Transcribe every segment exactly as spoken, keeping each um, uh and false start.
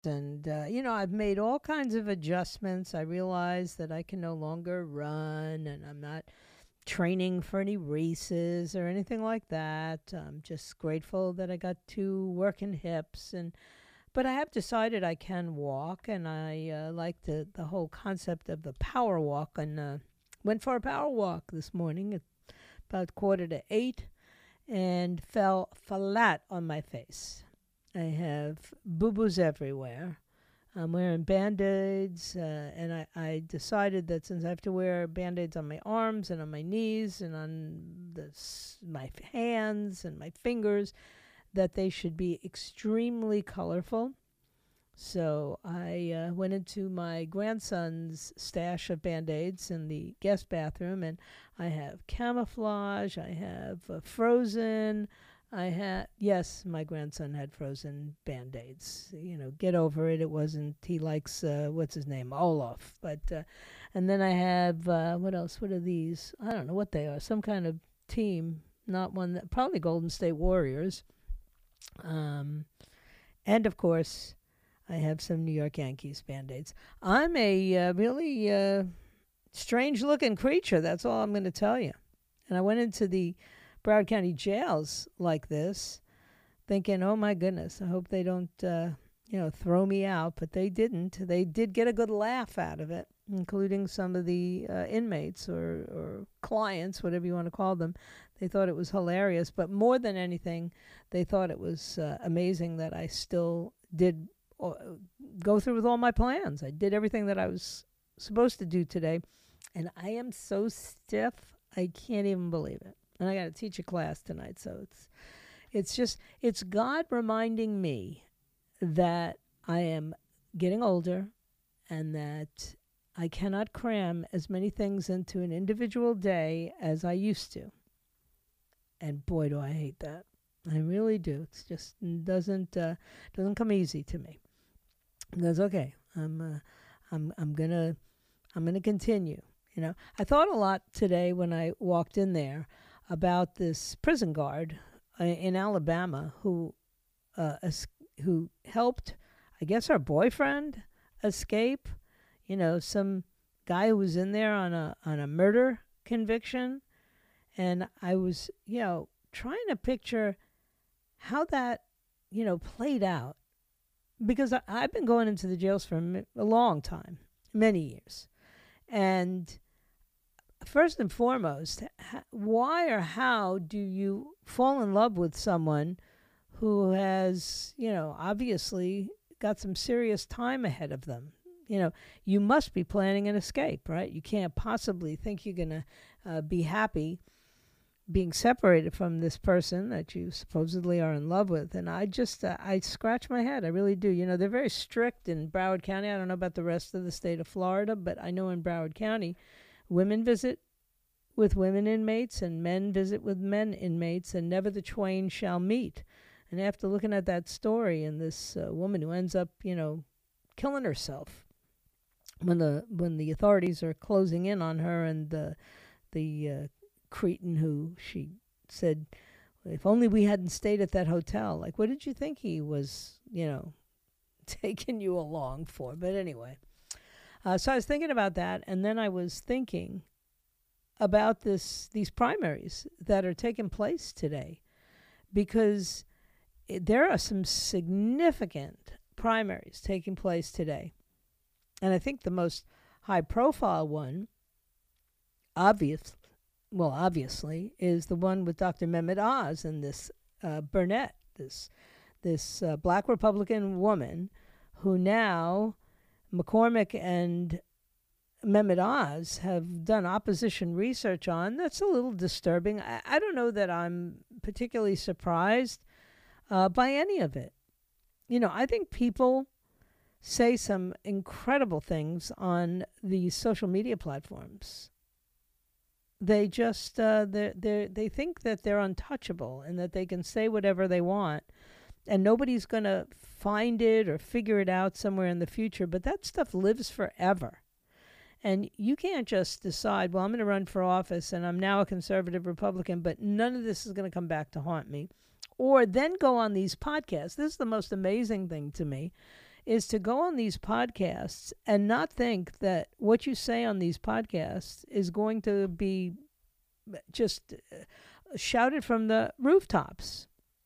And, uh, you know, I've made all kinds of adjustments. I realize that I can no longer run and I'm not training for any races or anything like that. I'm just grateful that I got two working hips. And but I have decided I can walk, and I uh, like the, the whole concept of the power walk. And uh, went for a power walk this morning at about quarter to eight and fell flat on my face. I have boo boos everywhere. I'm wearing band aids, uh, and I, I decided that since I have to wear band aids on my arms and on my knees and on the, s- my f- hands and my fingers, that they should be extremely colorful. So I uh, went into my grandson's stash of band aids in the guest bathroom, and I have camouflage, I have uh, frozen. I had, yes, my grandson had frozen band aids. You know, get over it. It wasn't, he likes, uh, what's his name? Olaf. But, uh, and then I have, uh, what else? What are these? I don't know what they are. Some kind of team, not one that, probably Golden State Warriors. Um, and of course, I have some New York Yankees band aids. I'm a uh, really uh, strange looking creature. That's all I'm going to tell you. And I went into the Broward County jails like this, thinking, oh my goodness, I hope they don't, uh, you know, throw me out. But they didn't. They did get a good laugh out of it, including some of the uh, inmates or, or clients, whatever you want to call them. They thought it was hilarious. But more than anything, they thought it was uh, amazing that I still did uh, go through with all my plans. I did everything that I was supposed to do today. And I am so stiff, I can't even believe it. And I got to teach a class tonight, so it's it's just it's God reminding me that I am getting older and that I cannot cram as many things into an individual day as I used to. And boy, do I hate that. I really do. It's just doesn't uh, doesn't come easy to me. That's okay. I'm uh, I'm I'm gonna I'm gonna continue. You know, I thought a lot today when I walked in there about this prison guard uh, in Alabama who uh, es- who helped, I guess, her boyfriend escape. You know, some guy who was in there on a on a murder conviction, and I was, you know, trying to picture how that, you know, played out because I, I've been going into the jails for a, mi- a long time, many years, and first and foremost, h- why or how do you fall in love with someone who has, you know, obviously got some serious time ahead of them? You know, you must be planning an escape, right? You can't possibly think you're going to uh, be happy being separated from this person that you supposedly are in love with. And I just, uh, I scratch my head. I really do. You know, they're very strict in Broward County. I don't know about the rest of the state of Florida, but I know in Broward County, women visit with women inmates and men visit with men inmates, and never the twain shall meet. And after looking at that story and this uh, woman who ends up, you know, killing herself when the when the authorities are closing in on her, and the the uh, cretin who she said, if only we hadn't stayed at that hotel. Like, what did you think he was, you know, taking you along for? But anyway, uh, so I was thinking about that, and then I was thinking about this these primaries that are taking place today, because it, there are some significant primaries taking place today. And I think the most high profile one, obvious, well, obviously, is the one with Doctor Mehmet Oz and this uh, Burnett, this this uh, black Republican woman who now McCormick and Mehmet Oz have done opposition research on. That's a little disturbing. I, I don't know that I'm particularly surprised uh, by any of it. You know, I think people say some incredible things on these social media platforms. They just uh, they they they think that they're untouchable and that they can say whatever they want, and nobody's going to find it or figure it out somewhere in the future. But that stuff lives forever. And you can't just decide, well, I'm going to run for office and I'm now a conservative Republican, but none of this is going to come back to haunt me. Or then go on these podcasts. This is the most amazing thing to me, is to go on these podcasts and not think that what you say on these podcasts is going to be just uh, shouted from the rooftops.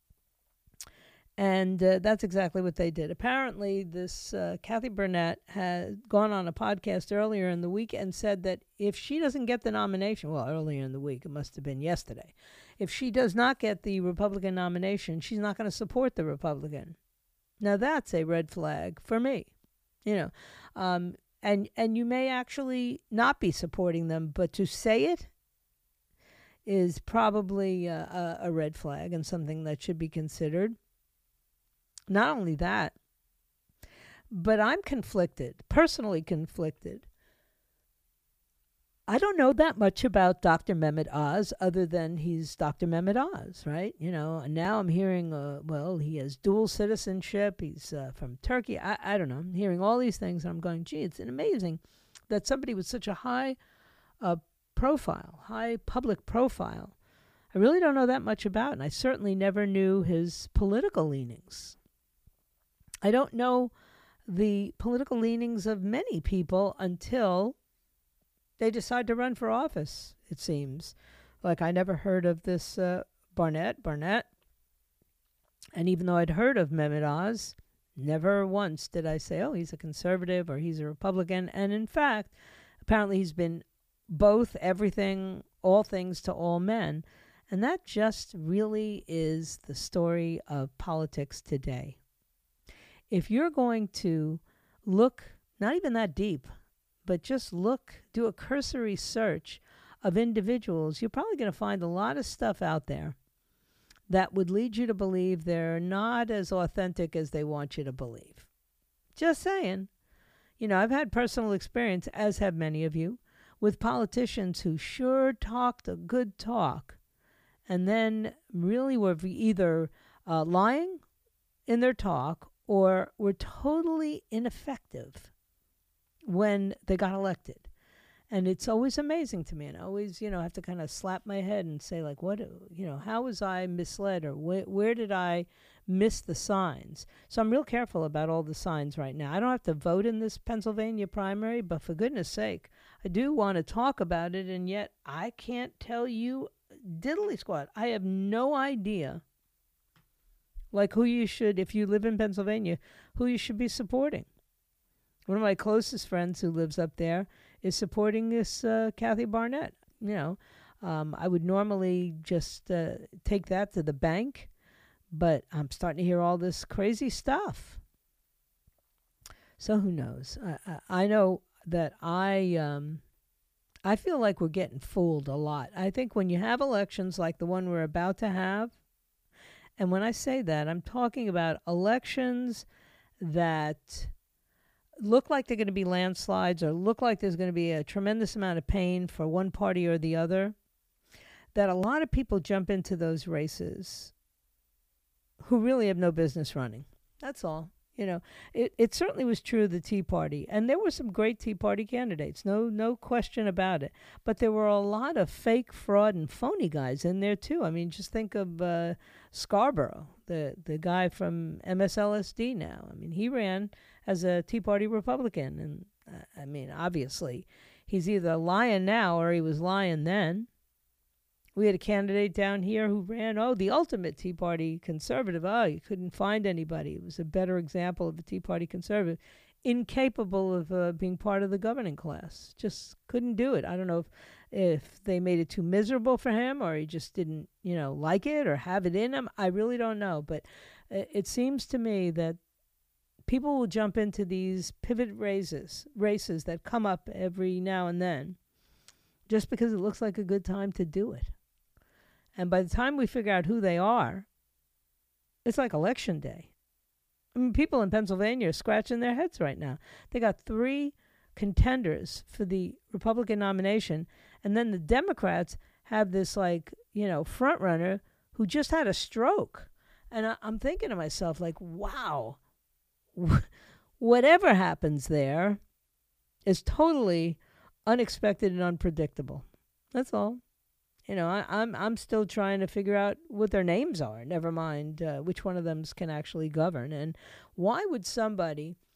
And uh, that's exactly what they did. Apparently, this uh, Kathy Burnett had gone on a podcast earlier in the week and said that if she doesn't get the nomination, well, earlier in the week, it must have been yesterday, if she does not get the Republican nomination, she's not going to support the Republican. Now, that's a red flag for me, you know. Um, and, and you may actually not be supporting them, but to say it is probably a, a red flag and something that should be considered. Not only that, but I'm conflicted, personally conflicted. I don't know that much about Doctor Mehmet Oz other than he's Doctor Mehmet Oz, right? You know, and now I'm hearing, uh, well, he has dual citizenship. He's uh, from Turkey. I, I don't know. I'm hearing all these things and I'm going, gee, it's amazing that somebody with such a high uh, profile, high public profile, I really don't know that much about. And I certainly never knew his political leanings. I don't know the political leanings of many people until they decide to run for office, it seems. Like I never heard of this uh, Barnett, Barnett. And even though I'd heard of Mehmet Oz, never once did I say, oh, he's a conservative or he's a Republican. And in fact, apparently he's been both, everything, all things to all men. And that just really is the story of politics today. If you're going to look, not even that deep, but just look, do a cursory search of individuals, you're probably going to find a lot of stuff out there that would lead you to believe they're not as authentic as they want you to believe. Just saying. You know, I've had personal experience, as have many of you, with politicians who sure talked a good talk and then really were either uh, lying in their talk or were totally ineffective when they got elected. And it's always amazing to me. And I always, you know, have to kind of slap my head and say, like, what, you know, how was I misled or wh- where did I miss the signs? So I'm real careful about all the signs right now. I don't have to vote in this Pennsylvania primary, but for goodness sake, I do want to talk about it. And yet I can't tell you diddly squat. I have no idea. Like who you should, if you live in Pennsylvania, who you should be supporting. One of my closest friends who lives up there is supporting this uh, Kathy Barnett. You know, um, I would normally just uh, take that to the bank, but I'm starting to hear all this crazy stuff. So who knows? I, I, I know that I um, I feel like we're getting fooled a lot. I think when you have elections like the one we're about to have, and when I say that, I'm talking about elections that look like they're going to be landslides or look like there's going to be a tremendous amount of pain for one party or the other, that a lot of people jump into those races who really have no business running. That's all. You know, it, it certainly was true of the Tea Party. And there were some great Tea Party candidates, no no question about it. But there were a lot of fake, fraud, and phony guys in there, too. I mean, just think of uh, Scarborough, the, the guy from M S L S D now. I mean, he ran as a Tea Party Republican. And, uh, I mean, obviously, he's either lying now or he was lying then. We had a candidate down here who ran, oh, the ultimate Tea Party conservative. Oh, you couldn't find anybody. It was a better example of a Tea Party conservative, incapable of uh, being part of the governing class. Just couldn't do it. I don't know if, if they made it too miserable for him or he just didn't, you know, like it or have it in him. I really don't know. But it, it seems to me that people will jump into these pivot races, races that come up every now and then just because it looks like a good time to do it. And by the time we figure out who they are, it's like election day. I mean, people in Pennsylvania are scratching their heads right now. They got three contenders for the Republican nomination, and then the Democrats have this, like, you know, front runner who just had a stroke. And I, I'm thinking to myself, like, wow, whatever happens there is totally unexpected and unpredictable. That's all. You know, I, I'm I'm still trying to figure out what their names are. Never mind uh, which one of them can actually govern. And why would somebody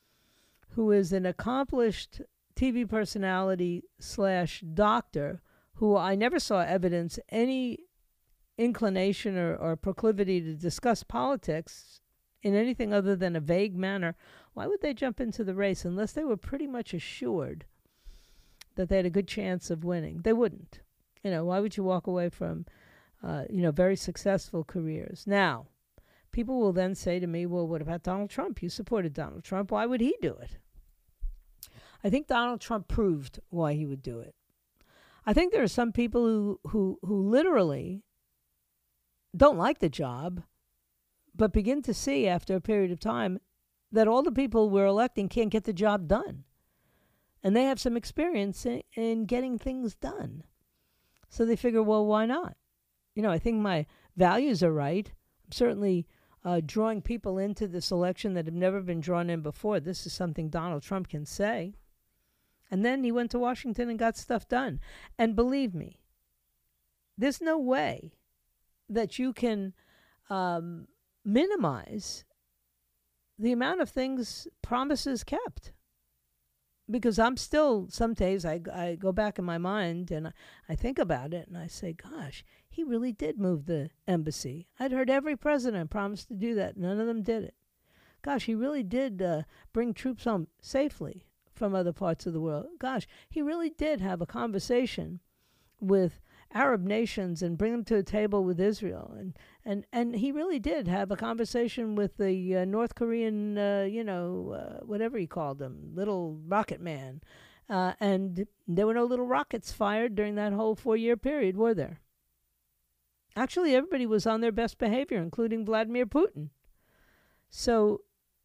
who is an accomplished T V personality slash doctor, who I never saw evidence any inclination or, or proclivity to discuss politics in anything other than a vague manner, why would they jump into the race unless they were pretty much assured that they had a good chance of winning? They wouldn't. You know, why would you walk away from, uh, you know, very successful careers? Now, people will then say to me, well, what about Donald Trump? You supported Donald Trump. Why would he do it? I think Donald Trump proved why he would do it. I think there are some people who, who, who literally don't like the job, but begin to see after a period of time that all the people we're electing can't get the job done. And they have some experience in, in getting things done. So they figure, well, why not? You know, I think my values are right. I'm certainly uh, drawing people into this election that have never been drawn in before. This is something Donald Trump can say. And then he went to Washington and got stuff done. And believe me, there's no way that you can um, minimize the amount of things, promises kept. Because I'm still, some days I, I go back in my mind and I, I think about it and I say, gosh, he really did move the embassy. I'd heard every president promise to do that. None of them did it. Gosh, he really did uh, bring troops home safely from other parts of the world. Gosh, he really did have a conversation with Arab nations and bring them to a table with Israel. And, and, and he really did have a conversation with the uh, North Korean, uh, you know, uh, whatever he called them, little rocket man. Uh, and there were no little rockets fired during that whole four-year period, were there? Actually, everybody was on their best behavior, including Vladimir Putin. So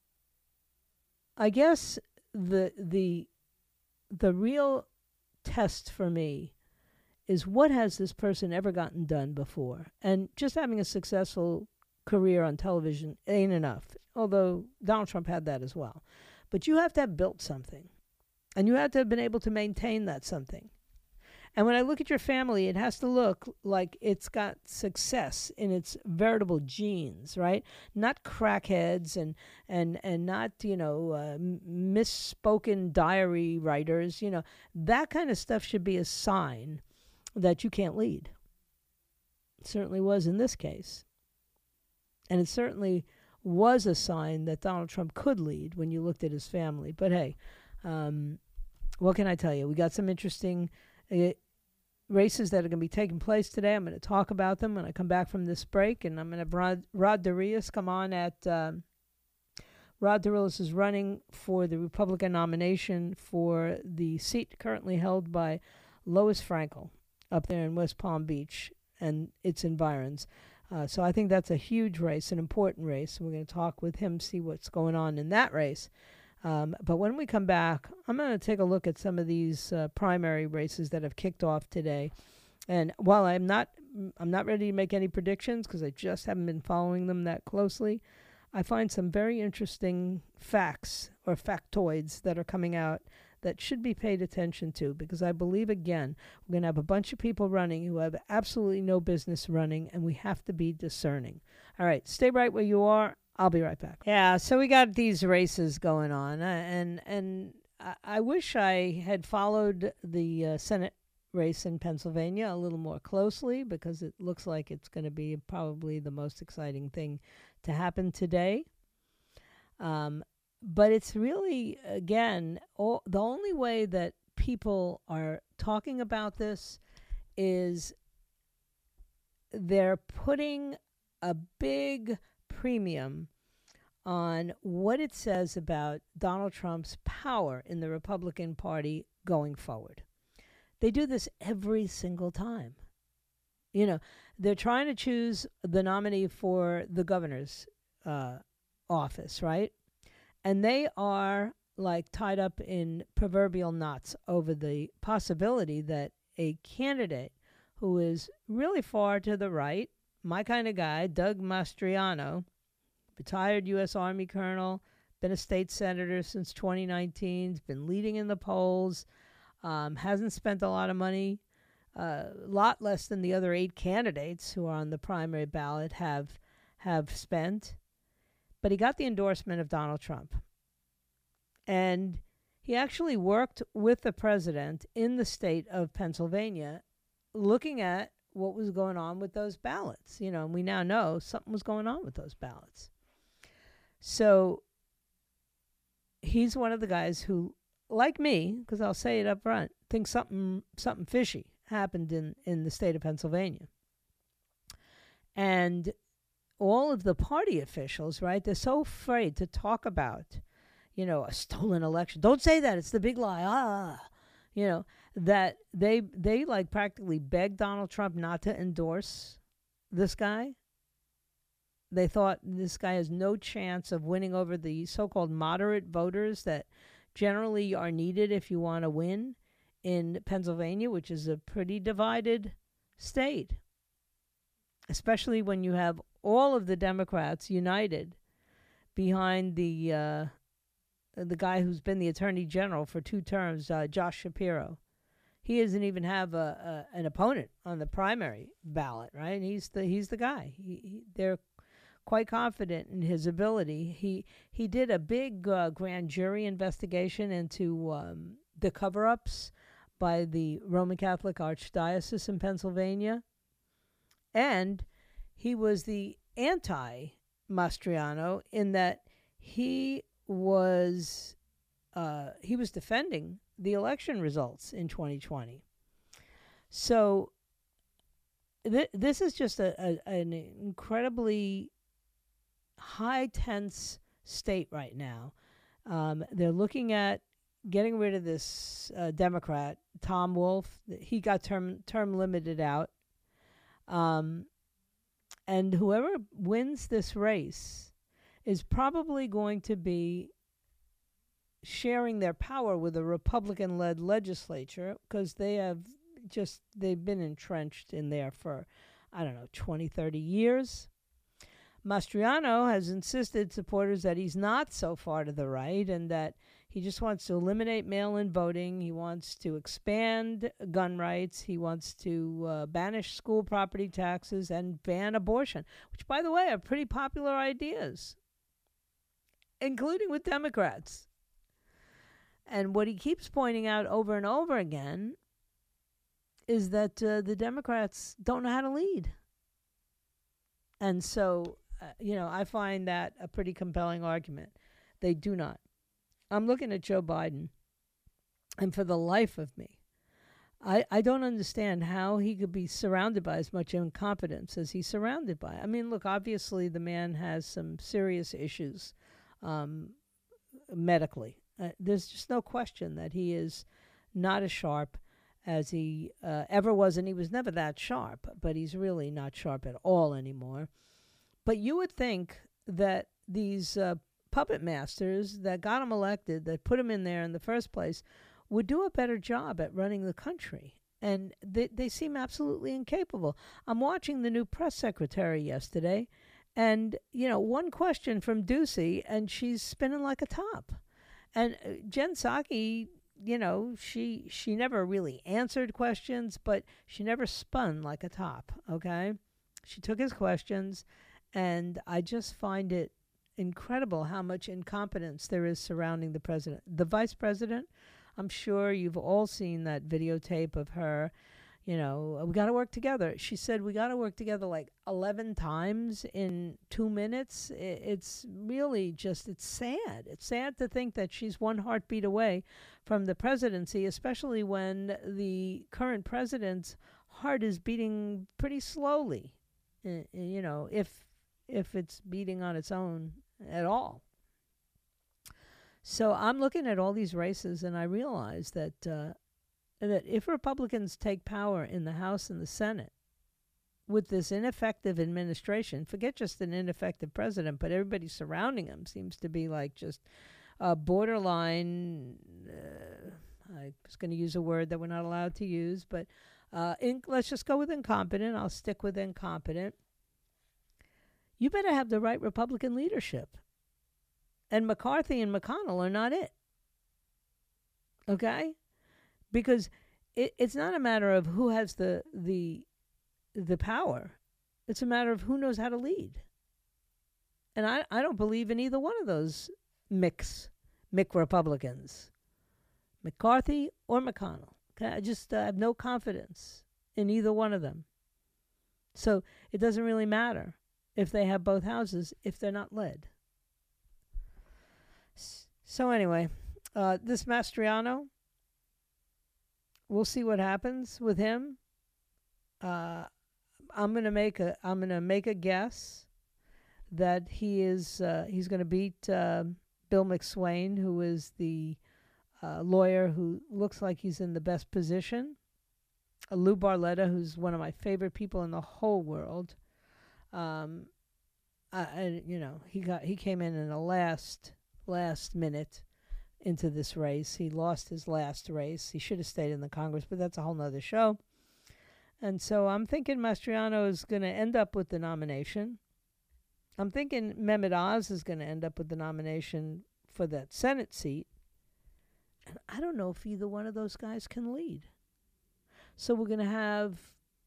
I guess the the the real test for me is, what has this person ever gotten done before? And just having a successful career on television ain't enough, although Donald Trump had that as well. But you have to have built something, and you have to have been able to maintain that something. And when I look at your family, it has to look like it's got success in its veritable genes, right? Not crackheads and and and not, you know, uh, misspoken diary writers. You know, that kind of stuff should be a sign that you can't lead. It certainly was in this case. And it certainly was a sign that Donald Trump could lead when you looked at his family. But hey, um, what can I tell you? We got some interesting uh, races that are going to be taking place today. I'm going to talk about them when I come back from this break. And I'm going to have Rod, Rod Darius come on at... Um, Rod Darius is running for the Republican nomination for the seat currently held by Lois Frankel up there in West Palm Beach and its environs. Uh, so I think that's a huge race, an important race. We're going to talk with him, see what's going on in that race. Um, but when we come back, I'm going to take a look at some of these uh, primary races that have kicked off today. And while I'm not, I'm not ready to make any predictions because I just haven't been following them that closely, I find some very interesting facts or factoids that are coming out that should be paid attention to, because I believe, again, we're going to have a bunch of people running who have absolutely no business running, and we have to be discerning. All right, stay right where you are. I'll be right back. Yeah, so we got these races going on, uh, and and I, I wish I had followed the uh, Senate race in Pennsylvania a little more closely, because it looks like it's going to be probably the most exciting thing to happen today. Um, but it's really, again, all, the only way that people are talking about this is they're putting a big premium on what it says about Donald Trump's power in the Republican Party going forward. They do this every single time. You know, they're trying to choose the nominee for the governor's uh, office, right? And they are like tied up in proverbial knots over the possibility that a candidate who is really far to the right, my kind of guy, Doug Mastriano, retired U S Army colonel, been a state senator since twenty nineteen, has been leading in the polls, um, hasn't spent a lot of money, a uh, lot less than the other eight candidates who are on the primary ballot have have spent. But he got the endorsement of Donald Trump. And he actually worked with the president in the state of Pennsylvania looking at what was going on with those ballots. You know, and we now know something was going on with those ballots. So he's one of the guys who, like me, because I'll say it up front, thinks something something fishy happened in, in the state of Pennsylvania. And all of the party officials, right, they're so afraid to talk about, you know, a stolen election. Don't say that. It's the big lie. Ah, you know, that they, they like practically begged Donald Trump not to endorse this guy. They thought this guy has no chance of winning over the so-called moderate voters that generally are needed if you want to win in Pennsylvania, which is a pretty divided state, especially when you have all of the Democrats united behind the uh, the guy who's been the attorney general for two terms, uh, Josh Shapiro. He doesn't even have a, a an opponent on the primary ballot, right? He's the he's the guy. He, he, they're quite confident in his ability. He he did a big uh, grand jury investigation into um, the cover-ups by the Roman Catholic Archdiocese in Pennsylvania, and he was the anti-Mastriano in that he was uh, he was defending the election results in twenty twenty. So th- this is just a, a an incredibly high tense state right now. Um, they're looking at getting rid of this uh, Democrat, Tom Wolf. He got term term limited out. Um, and whoever wins this race is probably going to be sharing their power with a Republican-led legislature because they have just, they've been entrenched in there for, I don't know, twenty, thirty years. Mastriano has insisted supporters that he's not so far to the right and that he just wants to eliminate mail-in voting. He wants to expand gun rights. He wants to uh, banish school property taxes and ban abortion, which, by the way, are pretty popular ideas, including with Democrats. And what he keeps pointing out over and over again is that uh, the Democrats don't know how to lead. And so, uh, you know, I find that a pretty compelling argument. They do not. I'm looking at Joe Biden, and for the life of me, I, I don't understand how he could be surrounded by as much incompetence as he's surrounded by. I mean, look, obviously the man has some serious issues um, medically. Uh, there's just no question that he is not as sharp as he uh, ever was, and he was never that sharp, but he's really not sharp at all anymore. But you would think that these uh, puppet masters that got him elected, that put him in there in the first place, would do a better job at running the country. And they, they seem absolutely incapable. I'm watching the new press secretary yesterday, and, you know, one question from Ducey, and she's spinning like a top. And uh, Jen Psaki, you know, she she never really answered questions, but she never spun like a top, okay? She took his questions, and I just find it incredible how much incompetence there is surrounding the president. The vice president, I'm sure you've all seen that videotape of her, you know, we got to work together. She said we got to work together like eleven times in two minutes. It's really just, it's sad. It's sad to think that she's one heartbeat away from the presidency, especially when the current president's heart is beating pretty slowly, you know, if if it's beating on its own at all. So I'm looking at all these races, and I realize that uh, that if Republicans take power in the House and the Senate with this ineffective administration, forget just an ineffective president, but everybody surrounding him seems to be like just uh, borderline, uh, I was going to use a word that we're not allowed to use, but uh, in, let's just go with incompetent. I'll stick with incompetent. You better have the right Republican leadership. And McCarthy and McConnell are not it. Okay? Because it, it's not a matter of who has the the the power. It's a matter of who knows how to lead. And I, I don't believe in either one of those mix Mick Republicans, McCarthy or McConnell. I just uh, have no confidence in either one of them. So it doesn't really matter if they have both houses if they're not led. So anyway, uh, this Mastriano, we'll see what happens with him. Uh, I'm gonna make a I'm gonna make a guess that he is uh, he's gonna beat uh, Bill McSwain, who is the uh, lawyer who looks like he's in the best position. Uh, Lou Barletta, who's one of my favorite people in the whole world. Um, I, I, you know, he got he came in in the last last minute into this race. He lost his last race. He should have stayed in the Congress, but that's a whole nother show. And so I'm thinking Mastriano is going to end up with the nomination. I'm thinking Mehmet Oz is going to end up with the nomination for that Senate seat. And I don't know if either one of those guys can lead. So we're going to have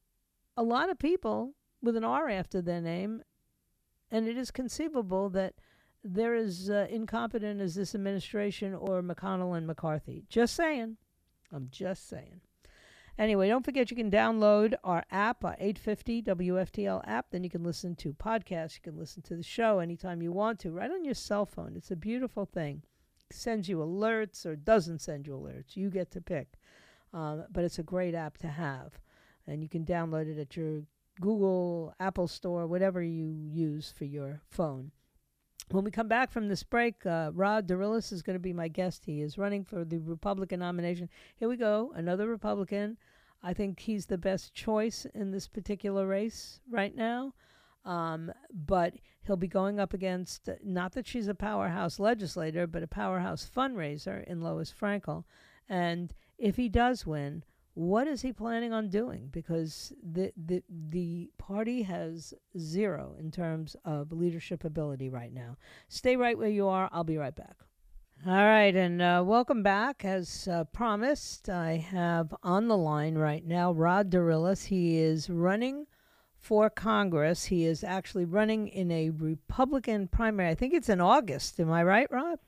a lot of people with an R after their name, and it is conceivable that they're as uh, incompetent as this administration or McConnell and McCarthy. Just saying. I'm just saying. Anyway, don't forget you can download our app, our eight fifty W F T L app. Then you can listen to podcasts. You can listen to the show anytime you want to, right on your cell phone. It's a beautiful thing. It sends you alerts or doesn't send you alerts. You get to pick. Um, but it's a great app to have. And you can download it at your Google, Apple Store, whatever you use for your phone. When we come back from this break, uh, Rod Dourilis is going to be my guest. He is running for the Republican nomination. Here we go, another Republican. I think he's the best choice in this particular race right now. Um, but he'll be going up against, not that she's a powerhouse legislator, but a powerhouse fundraiser in Lois Frankel. And if he does win, what is he planning on doing? Because the, the the party has zero in terms of leadership ability right now. Stay right where you are. I'll be right back. All right, and uh, welcome back. As uh, promised, I have on the line right now Rod Dourilis. He is running for Congress. He is actually running in a Republican primary. I think it's in August. Am I right, Rod?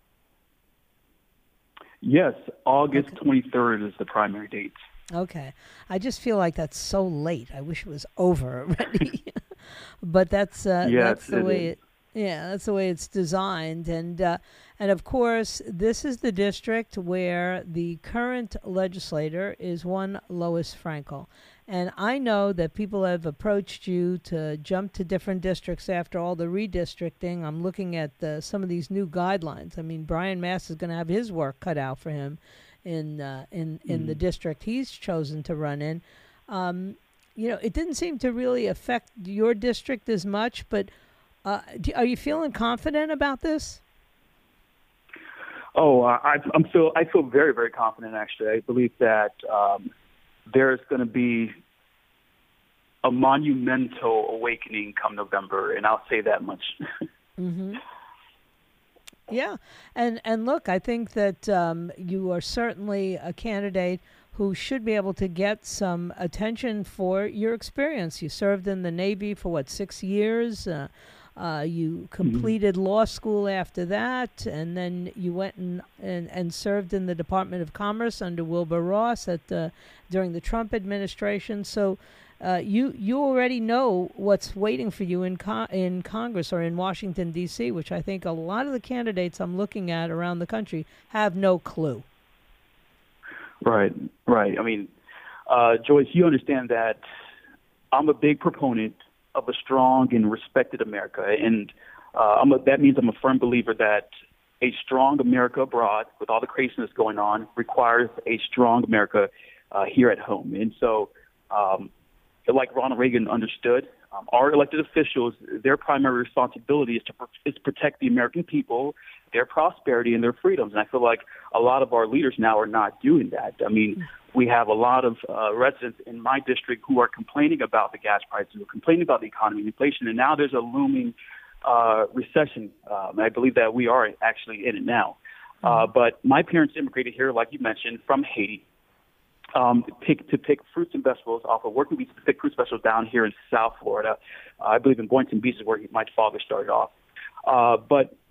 Yes, August okay. twenty-third is the primary date. Okay. I just feel like that's so late. I wish it was over already. But that's uh, yes, that's the it way is. it yeah, that's the way it's designed. And uh, and of course, this is the district where the current legislator is one Lois Frankel. And I know that people have approached you to jump to different districts after all the redistricting. I'm looking at uh, some of these new guidelines. I mean, Brian Mast is going to have his work cut out for him in uh, in in mm. the district he's chosen to run in. Um, you know, it didn't seem to really affect your district as much, but uh, do, are you feeling confident about this? Oh, I, I'm feel I feel very very confident. Actually, I believe that um, there's going to be a monumental awakening come November, and I'll say that much. mm-hmm. Yeah, and and look, I think that um, you are certainly a candidate who should be able to get some attention for your experience. You served in the Navy for, what, six years? Uh, uh, you completed mm-hmm. law school after that, and then you went and, and, and served in the Department of Commerce under Wilbur Ross at the, during the Trump administration. So Uh, you you already know what's waiting for you in con- in Congress or in Washington, D C, which I think a lot of the candidates I'm looking at around the country have no clue. Right, right. I mean, uh, Joyce, you understand that I'm a big proponent of a strong and respected America, and uh, I'm a, that means I'm a firm believer that a strong America abroad, with all the craziness going on, requires a strong America uh, here at home. And so, um, like Ronald Reagan understood, um, our elected officials, their primary responsibility is to is protect the American people, their prosperity, and their freedoms. And I feel like a lot of our leaders now are not doing that. I mean, we have a lot of uh, residents in my district who are complaining about the gas prices, who are complaining about the economy and inflation, and now there's a looming uh, recession. Um, I believe that we are actually in it now. Uh, but my parents immigrated here, like you mentioned, from Haiti. Um, pick, to pick fruits and vegetables off of working beach to pick fruits and vegetables down here in South Florida. Uh, I believe in Boynton Beach is where he, my father started off. Uh, but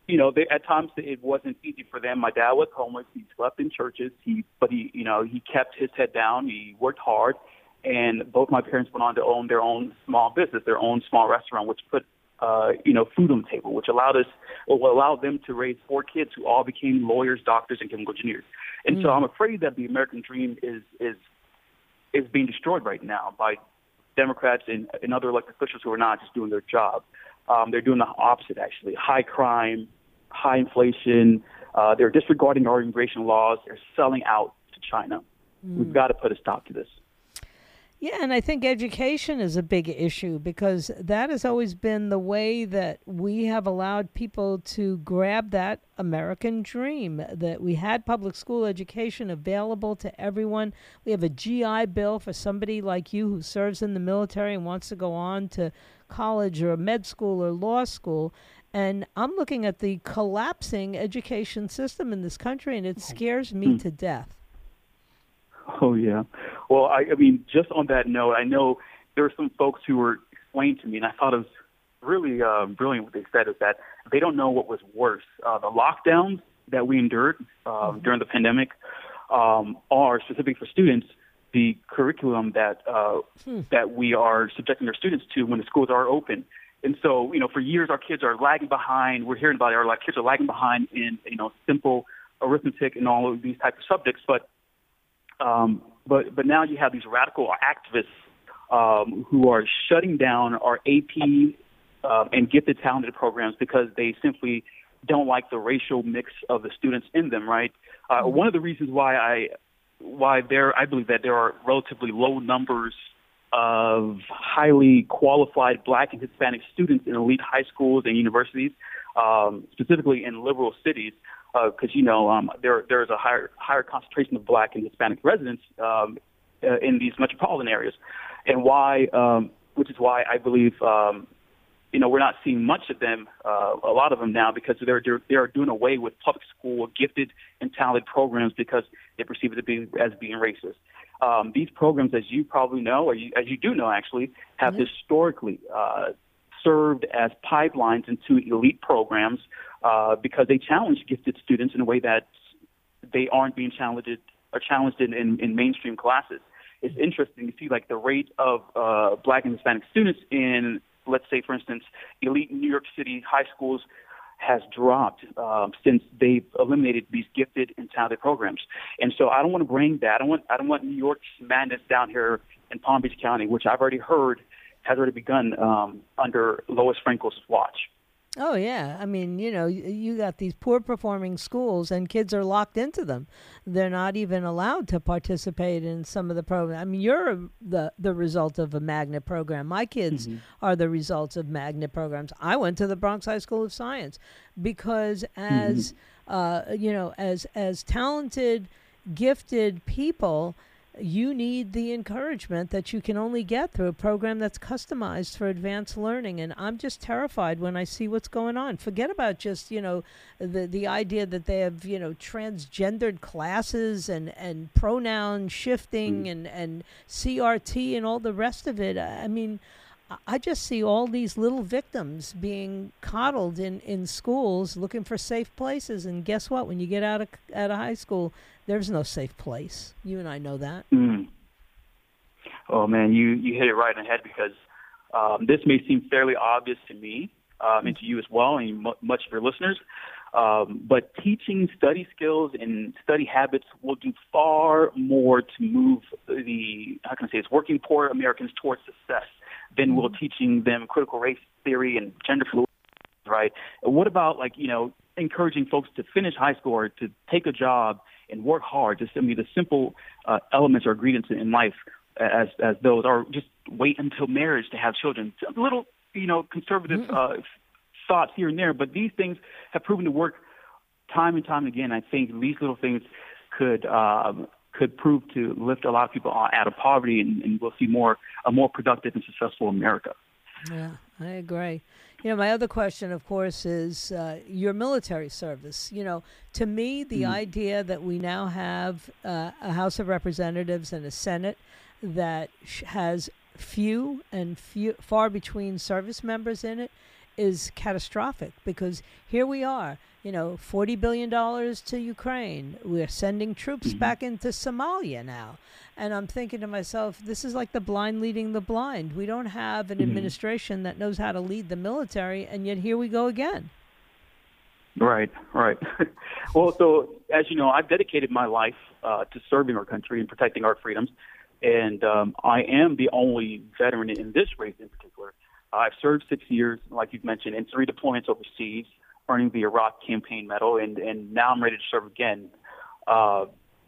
you know, they, at times it wasn't easy for them. My dad was homeless. He slept in churches. He, but he, you know, he kept his head down. He worked hard, and both my parents went on to own their own small business, their own small restaurant, which put, uh, you know, food on the table, which allowed us, or allowed them to raise four kids who all became lawyers, doctors, and chemical engineers. And mm. so I'm afraid that the American dream is is is being destroyed right now by Democrats and, and other elected officials who are not just doing their job. Um, they're doing the opposite, actually. High crime, high inflation. Uh, they're disregarding our immigration laws. They're selling out to China. Mm. We've got to put a stop to this. Yeah, and I think education is a big issue because that has always been the way that we have allowed people to grab that American dream, that we had public school education available to everyone. We have a G I Bill for somebody like you who serves in the military and wants to go on to college or med school or law school. And I'm looking at the collapsing education system in this country, and it scares me mm. to death. Oh, yeah. Well, I, I mean, just on that note, I know there were some folks who were explaining to me, and I thought it was really uh, brilliant what they said, is that they don't know what was worse. Uh, the lockdowns that we endured um, mm-hmm. during the pandemic um, are specific for students, the curriculum that uh, hmm. that we are subjecting our students to when the schools are open. And so, you know, for years our kids are lagging behind. We're hearing about it. Our kids are lagging behind in, you know, simple arithmetic and all of these types of subjects. But Um, but but now you have these radical activists um, who are shutting down our A P um, and gifted talented programs because they simply don't like the racial mix of the students in them. Right. Uh, mm-hmm. One of the reasons why I why there I believe that there are relatively low numbers of highly qualified Black and Hispanic students in elite high schools and universities, um, specifically in liberal cities. Because, uh, you know, um, there there's a higher higher concentration of Black and Hispanic residents um, uh, in these metropolitan areas, and why, um, which is why I believe, um, you know, we're not seeing much of them, uh, a lot of them now, because they're they're, they're doing away with public school gifted and talented programs because they perceive it to be as being racist. Um, these programs, as you probably know, or you, as you do know, actually, have mm-hmm. historically uh, served as pipelines into elite programs uh, because they challenge gifted students in a way that they aren't being challenged or challenged in, in, in mainstream classes. It's interesting to see, like, the rate of uh, Black and Hispanic students in, let's say, for instance, elite New York City high schools has dropped um, since they've eliminated these gifted and talented programs. And so I don't want to bring that. I don't want I don't want New York's madness down here in Palm Beach County, which I've already heard has already begun um, under Lois Frankel's watch. Oh, yeah. I mean, you know, you got these poor performing schools and kids are locked into them. They're not even allowed to participate in some of the programs. I mean, you're the, the result of a magnet program. My kids mm-hmm. are the results of magnet programs. I went to the Bronx High School of Science because as, mm-hmm. uh, you know, as as talented, gifted people, you need the encouragement that you can only get through a program that's customized for advanced learning. And I'm just terrified when I see what's going on. Forget about just, you know, the the idea that they have, you know, transgendered classes and, and pronoun shifting mm. and, and C R T and all the rest of it. I mean, I just see all these little victims being coddled in, in schools looking for safe places. And guess what? When you get out of, out of high school, there's no safe place. You and I know that. Mm. Oh, man, you, you hit it right on the head because um, this may seem fairly obvious to me um, and to you as well and m- much of your listeners. Um, but teaching study skills and study habits will do far more to move the, how can I say this, working poor Americans towards success than will teaching them critical race theory and gender fluidity, right? What about, like, you know, encouraging folks to finish high school or to take a job and work hard? Just, I mean, the simple uh, elements or ingredients in life as as those, or just wait until marriage to have children. A little, you know, conservative uh, thoughts here and there, but these things have proven to work time and time again. I think these little things could um, could prove to lift a lot of people out of poverty, and, and we'll see more a more productive and successful America. Yeah, I agree. You know, my other question, of course, is uh, your military service. You know, to me, the mm-hmm. idea that we now have uh, a House of Representatives and a Senate that sh- has few and few, far between service members in it is catastrophic because here we are, you know, forty billion dollars to Ukraine. We're sending troops Mm-hmm. back into Somalia now. And I'm thinking to myself, this is like the blind leading the blind. We don't have an Mm-hmm. administration that knows how to lead the military, and yet here we go again. Right, right. Well, so as you know, I've dedicated my life uh, to serving our country and protecting our freedoms, and um, I am the only veteran in this race in particular. Uh, I've served six years, like you've mentioned, in three deployments overseas, earning the Iraq Campaign Medal, and, and now I'm ready to serve again. Uh,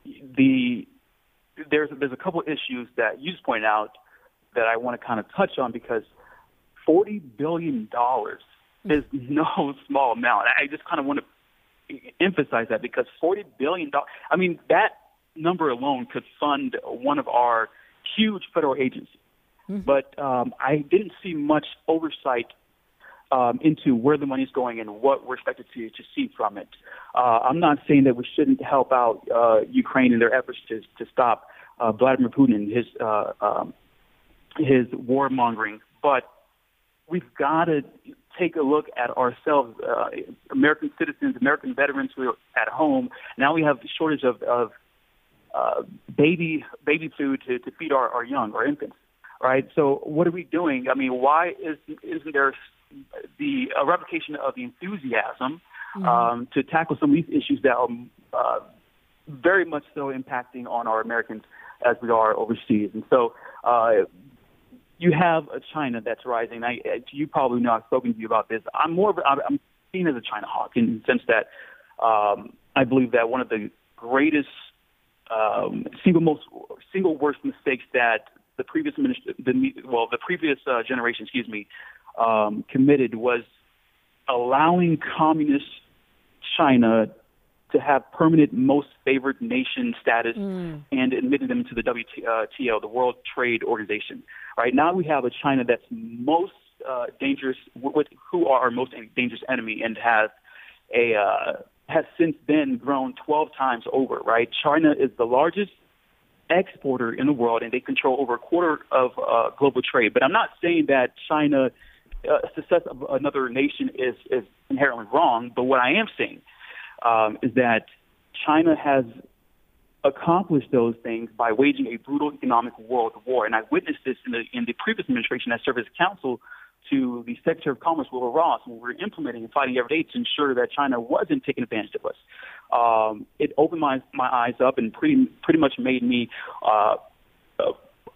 the there's there's a couple issues that you just pointed out that I want to kind of touch on because forty billion dollars is no small amount. I just kind of want to emphasize that because forty billion dollars, I mean, that number alone could fund one of our huge federal agencies. Mm-hmm. But um, I didn't see much oversight um, into where the money is going and what we're expected to, to see from it. Uh, I'm not saying that we shouldn't help out uh, Ukraine in their efforts to, to stop uh, Vladimir Putin and his, uh, um, his warmongering, but we've got to take a look at ourselves, uh, American citizens, American veterans who are at home. Now we have a shortage of, of uh, baby baby food to, to feed our, our young, our infants, right? So what are we doing? I mean, why is, isn't there the a replication of the enthusiasm mm-hmm. um, to tackle some of these issues that are uh, very much so impacting on our Americans as we are overseas? And so uh, you have a China that's rising. I, you probably know I've spoken to you about this. I'm more of a, I'm seen as a China hawk in the sense that um, I believe that one of the greatest, um, single most, single worst mistakes that the previous minister, the well, the previous uh, generation, excuse me, um, committed was allowing communist China to have permanent most favored nation status mm. and admitting them to the W T O, the World Trade Organization. Right now we have a China that's most uh, dangerous, with, who are our most dangerous enemy, and has a uh, has since then grown twelve times over. Right, China is the largest exporter in the world, and they control over a quarter of uh, global trade. But I'm not saying that China, uh, success of another nation is is inherently wrong. But what I am saying Um, is that China has accomplished those things by waging a brutal economic world war. And I witnessed this in the in the previous administration as served as counsel to the Secretary of Commerce, Wilbur Ross, when we were implementing and fighting every day to ensure that China wasn't taking advantage of us. Um, it opened my my eyes up and pretty pretty much made me uh, uh,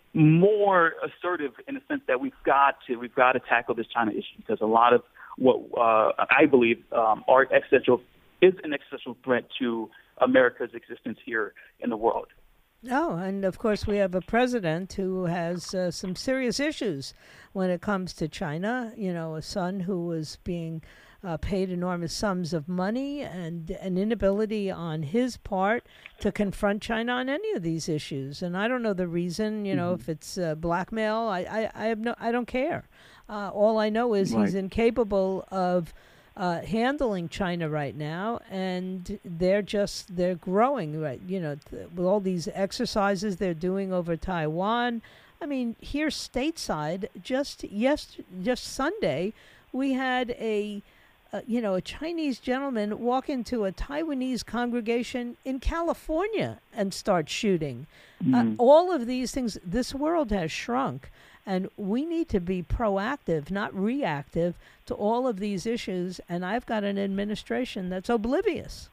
more assertive in the sense that we've got to we've got to tackle this China issue, because a lot of what uh, I believe um, are existential is an existential threat to America's existence here in the world. Oh, and of course we have a president who has uh, some serious issues when it comes to China. You know, a son who was being uh, paid enormous sums of money, and an inability on his part to confront China on any of these issues. And I don't know the reason. You know, mm-hmm. if it's uh, blackmail, I, I, I have no, I don't care. Uh, all I know is right. he's incapable of Uh, handling China right now, and they're just they're growing, right? You know, th- with all these exercises they're doing over Taiwan. I mean, here stateside, just yes, just Sunday, we had a uh, you know a Chinese gentleman walk into a Taiwanese congregation in California and start shooting. Mm. Uh, all of these things. This world has shrunk. And we need to be proactive, not reactive, to all of these issues. And I've got an administration that's oblivious.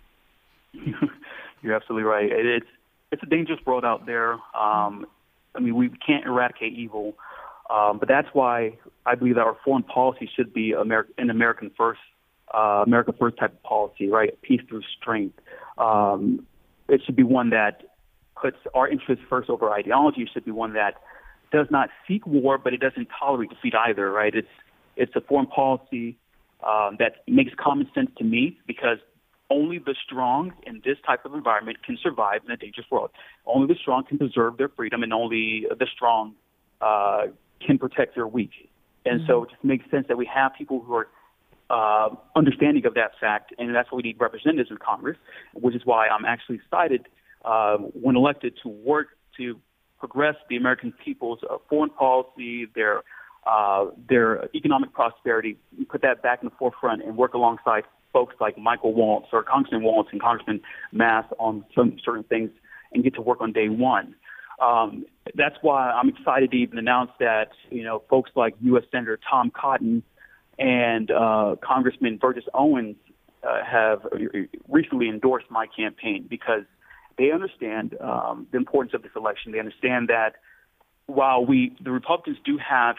You're absolutely right. It's it's a dangerous world out there. Um, I mean, we can't eradicate evil, um, but that's why I believe that our foreign policy should be America, an American first, uh, America first type of policy, right? Peace through strength. Um, it should be one that puts our interests first over ideology. It should be one that does not seek war, but it doesn't tolerate defeat either, right? It's it's a foreign policy um, that makes common sense to me, because only the strong in this type of environment can survive in a dangerous world. Only the strong can preserve their freedom, and only the strong uh, can protect their weak. And mm-hmm. so it just makes sense that we have people who are uh, understanding of that fact, and that's why we need representatives in Congress, which is why I'm actually excited uh, when elected to work to progress the American people's uh, foreign policy, their uh, their economic prosperity, put that back in the forefront, and work alongside folks like Michael Waltz or Congressman Waltz and Congressman Mass on some certain things and get to work on day one. Um, that's why I'm excited to even announce that, you know, folks like U S Senator Tom Cotton and uh, Congressman Burgess Owens uh, have recently endorsed my campaign because they understand um, the importance of this election. They understand that while we, the Republicans do have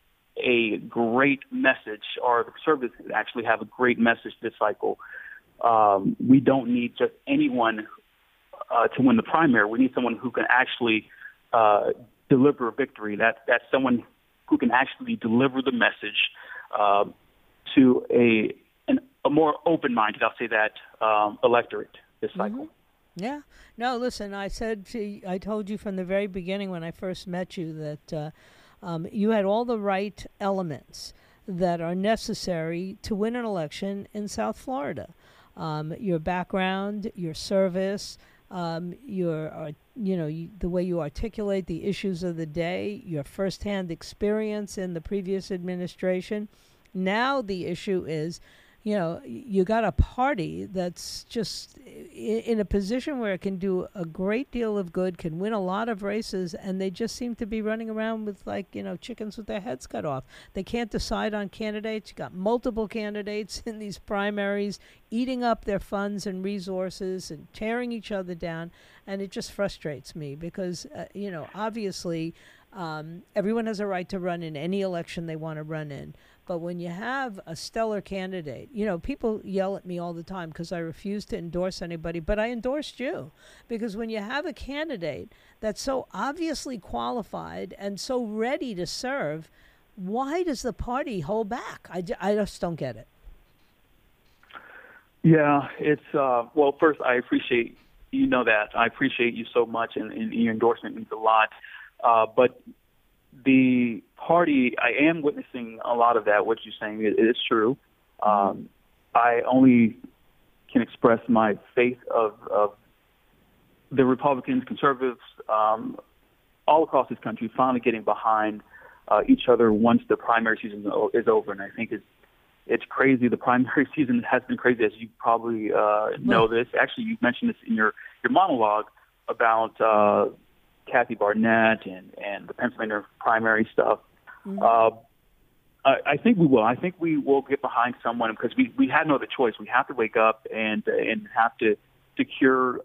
a great message, or the conservatives actually have a great message this cycle, um, we don't need just anyone uh, to win the primary. We need someone who can actually uh, deliver a victory. That that's someone who can actually deliver the message uh, to a an, a more open-minded, I'll say that, um, electorate this cycle. Mm-hmm. Yeah. No, listen, I said to, I told you from the very beginning when I first met you that uh, um, you had all the right elements that are necessary to win an election in South Florida. Um, your background, your service, um, your, uh, you know, you, the way you articulate the issues of the day, your firsthand experience in the previous administration. Now the issue is, you know, you got a party that's just in a position where it can do a great deal of good, can win a lot of races, and they just seem to be running around with, like, you know, chickens with their heads cut off. They can't decide on candidates. You got multiple candidates in these primaries eating up their funds and resources and tearing each other down, and it just frustrates me because, uh, you know, obviously um, everyone has a right to run in any election they want to run in. But when you have a stellar candidate, you know, people yell at me all the time because I refuse to endorse anybody, but I endorsed you. Because when you have a candidate that's so obviously qualified and so ready to serve, why does the party hold back? I, I just don't get it. Yeah, it's, uh, well, first, I appreciate, you know that. I appreciate you so much, and, and your endorsement means a lot. Uh, but the party, I am witnessing a lot of that. What you're saying is, is true. Um, I only can express my faith of, of the Republicans, conservatives, um, all across this country finally getting behind uh, each other once the primary season is over. And I think it's it's crazy. The primary season has been crazy, as you probably uh, know this. Actually, you mentioned this in your, your monologue about uh, Kathy Barnett and, and the Pennsylvania primary stuff. Mm-hmm. Uh, I, I think we will. I think we will get behind someone because we, we had no other choice. We have to wake up and uh, and have to secure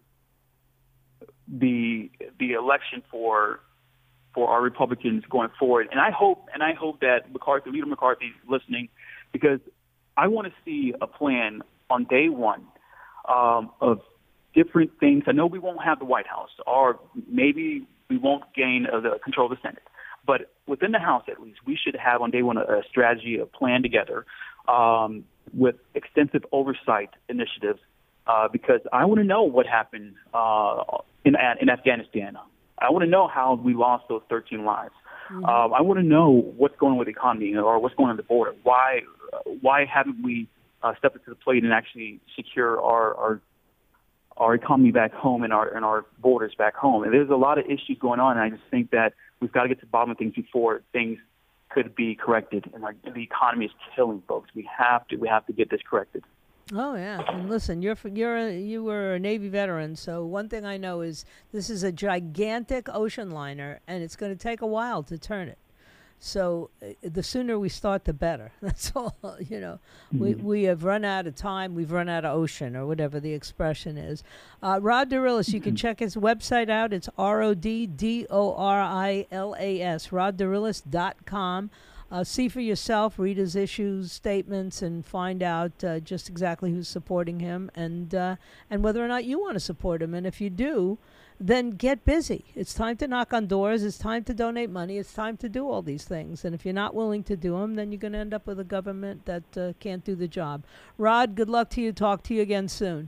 the the election for for our Republicans going forward. And I hope and I hope that McCarthy, Leader McCarthy, is listening, because I want to see a plan on day one um, of different things. I know we won't have the White House, or maybe we won't gain uh, the control of the Senate. But within the House, at least, we should have on day one a, a strategy, a plan together um, with extensive oversight initiatives, uh, because I want to know what happened uh, in in Afghanistan. I want to know how we lost those thirteen lives. Mm-hmm. Um, I want to know what's going on with the economy, or what's going on at the border. Why uh, why haven't we uh, stepped up to the plate and actually secure our, our our economy back home and our and our borders back home? And there's a lot of issues going on, and I just think that we've got to get to the bottom of things before things could be corrected. And like, the economy is killing folks. We have to we have to get this corrected. Oh yeah, and listen, you're you're a, you were a Navy veteran, so one thing I know is this is a gigantic ocean liner, and it's going to take a while to turn it. So uh, the sooner we start, the better. That's all. You know, mm-hmm. we we have run out of time. We've run out of ocean, or whatever the expression is. Uh, Rod Dorilas, you can check his website out. It's R O D D O R I L A S, rod dorilas dot com. Uh, see for yourself, read his issues, statements, and find out uh, just exactly who's supporting him, and uh, and whether or not you want to support him. And if you do, then get busy. It's time to knock on doors. It's time to donate money. It's time to do all these things. And if you're not willing to do them, then you're going to end up with a government that uh, can't do the job. Rod, good luck to you. Talk to you again soon.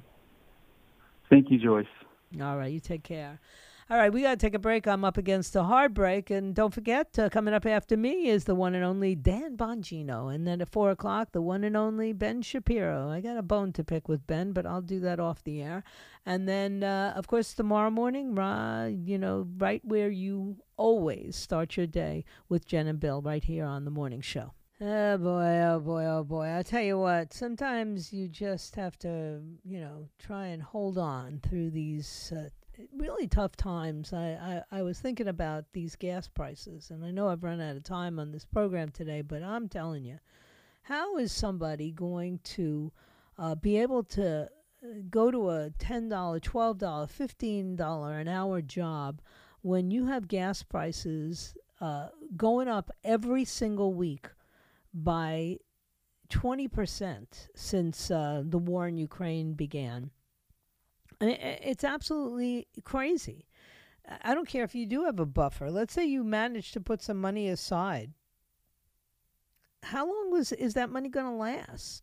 Thank you, Joyce. All right, you take care. All right, we got to take a break. I'm up against a hard break. And don't forget, uh, coming up after me is the one and only Dan Bongino. And then at four o'clock, the one and only Ben Shapiro. I got a bone to pick with Ben, but I'll do that off the air. And then, uh, of course, tomorrow morning, uh, you know, right where you always start your day with Jen and Bill right here on the morning show. Oh boy, oh boy, oh boy. I'll tell you what, sometimes you just have to, you know, try and hold on through these uh, really tough times. I, I, I was thinking about these gas prices, and I know I've run out of time on this program today, but I'm telling you, how is somebody going to uh, be able to go to a ten dollars, twelve dollars, fifteen dollars an hour job when you have gas prices uh, going up every single week by twenty percent since uh, the war in Ukraine began? I mean, it's absolutely crazy. I don't care if you do have a buffer. Let's say you manage to put some money aside. How long was is that money going to last?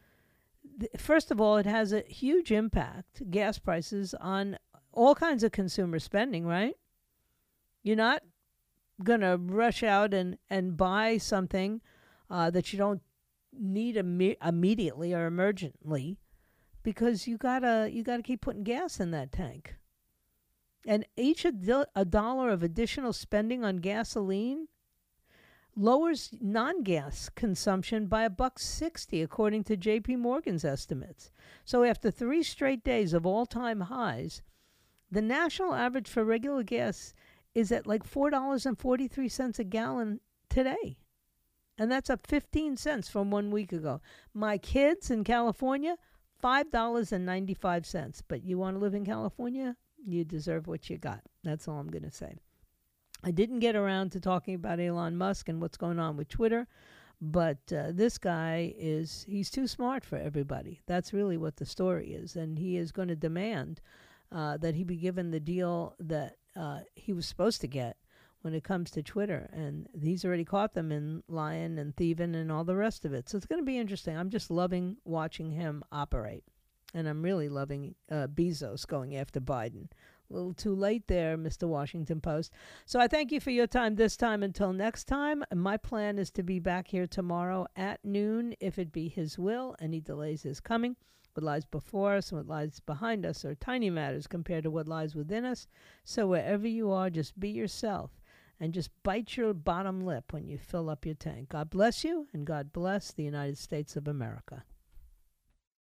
First of all, it has a huge impact, gas prices, on all kinds of consumer spending, right? You're not going to rush out and, and buy something uh, that you don't need imme- immediately or emergently, because you gotta you gotta keep putting gas in that tank. And each a, do- a dollar of additional spending on gasoline lowers non-gas consumption by a buck sixty, according to J P Morgan's estimates. So after three straight days of all-time highs, the national average for regular gas is at like four dollars and forty-three cents a gallon today. And that's up fifteen cents from one week ago. My kids in California, five dollars and ninety-five cents. But you want to live in California? You deserve what you got. That's all I'm going to say. I didn't get around to talking about Elon Musk and what's going on with Twitter, but uh, this guy is, he's too smart for everybody. That's really what the story is. And he is going to demand uh, that he be given the deal that uh, he was supposed to get when it comes to Twitter. And he's already caught them in lying and thieving and all the rest of it. So it's going to be interesting. I'm just loving watching him operate. And I'm really loving uh, Bezos going after Biden. A little too late there, Mister Washington Post. So I thank you for your time this time. Until next time, my plan is to be back here tomorrow at noon, if it be his will. Any delays is coming. What lies before us and what lies behind us are tiny matters compared to what lies within us. So wherever you are, just be yourself and just bite your bottom lip when you fill up your tank. God bless you, and God bless the United States of America.